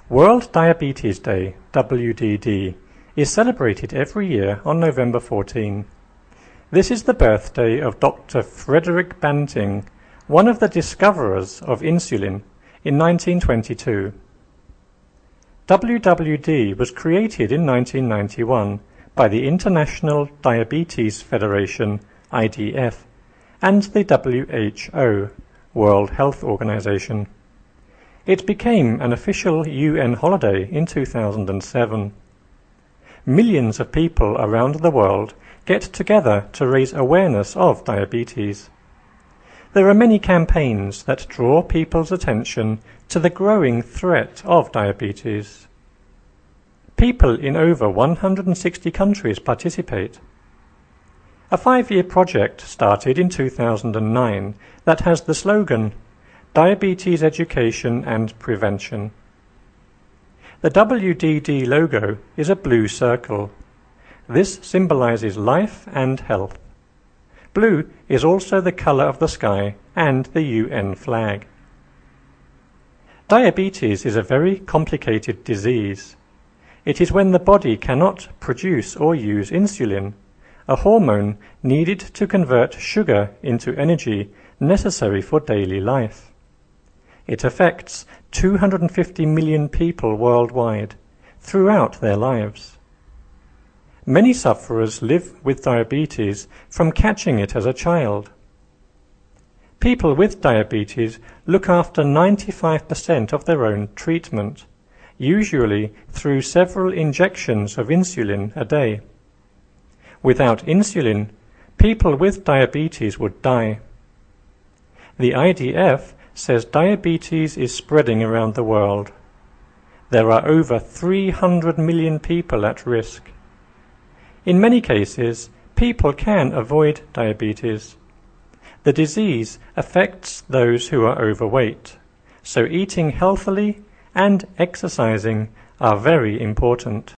World Diabetes Day, WDD, is celebrated every year on November 14. This is the birthday of Dr. Frederick Banting, one of the discoverers of insulin, in 1922. WWD was created in 1991 by the International Diabetes Federation, IDF, and the WHO, World Health Organization. It became an official UN holiday in 2007. Millions of people around the world get together to raise awareness of diabetes. There are many campaigns that draw people's attention to the growing threat of diabetes. People in over 160 countries participate. A 5-year project started in 2009 that has the slogan, Diabetes Education and Prevention. The WDD logo is a blue circle. This symbolizes life and health. Blue is also the color of the sky and the UN flag. Diabetes is a very complicated disease. It is when the body cannot produce or use insulin, a hormone needed to convert sugar into energy necessary for daily life. It affects 250 million people worldwide, throughout their lives. Many sufferers live with diabetes from catching it as a child. People with diabetes look after 95% of their own treatment, usually through several injections of insulin a day. Without insulin, people with diabetes would die. The IDF says diabetes is spreading around the world. There are over 300 million people at risk. In many cases, people can avoid diabetes. The disease affects those who are overweight, so eating healthily and exercising are very important.